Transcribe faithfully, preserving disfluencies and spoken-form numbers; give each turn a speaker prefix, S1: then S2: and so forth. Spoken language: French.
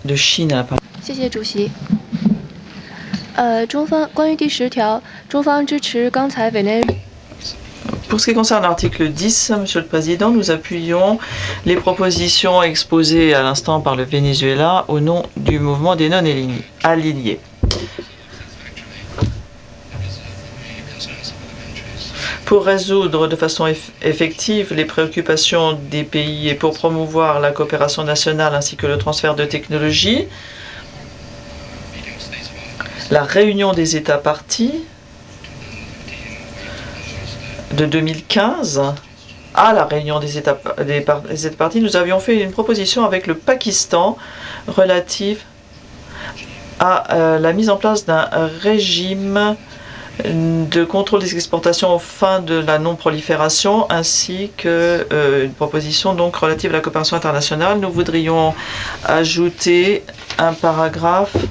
S1: de Chine a la parole.
S2: 谢谢主席。呃，中方关于第十条，中方支持刚才委内。
S1: Pour ce qui concerne l'article dix, Monsieur le Président, nous appuyons les propositions exposées à l'instant par le Venezuela au nom du mouvement des non-alignés. Pour résoudre de façon eff effective les préoccupations des pays et pour promouvoir la coopération nationale ainsi que le transfert de technologies, la réunion des États partis de deux mille quinze, à la réunion des États, des, des États partis, nous avions fait une proposition avec le Pakistan relative à euh, la mise en place d'un régime de contrôle des exportations aux fins de la non-prolifération, ainsi que euh, une proposition donc relative à la coopération internationale. Nous voudrions ajouter un paragraphe